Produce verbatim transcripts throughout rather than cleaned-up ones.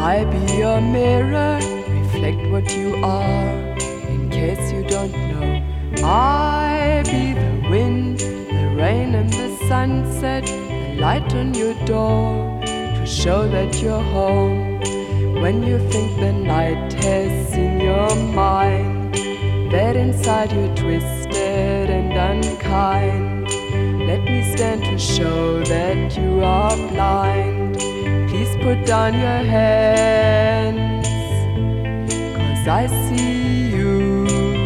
I be your mirror, reflect what you are, in case you don't know. I be the wind, the rain and the sunset, the light on your door, to show that you're home. When you think the night has seen your mind, that inside you're twisted and unkind, let me stand to show that you are blind. Please put down your hands, 'cause I see you.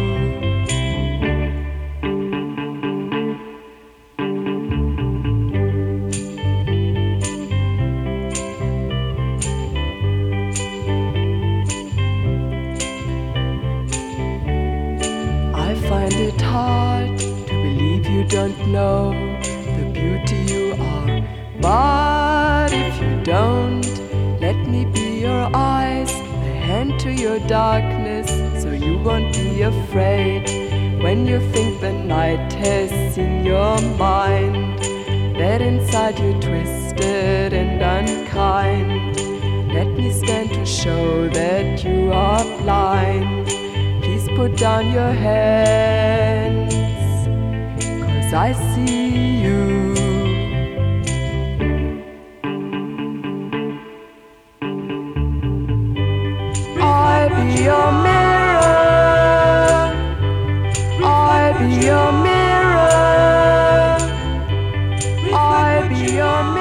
I find it hard to believe you don't know the beauty you are, but if you don't, let me be your eyes, the hand to your darkness, so you won't be afraid. When you think the night has seen your mind, that inside you're twisted and unkind, let me stand to show that you are blind. Please put down your hands, 'cause I see you. I be your mirror, I be your mirror, I be your mirror.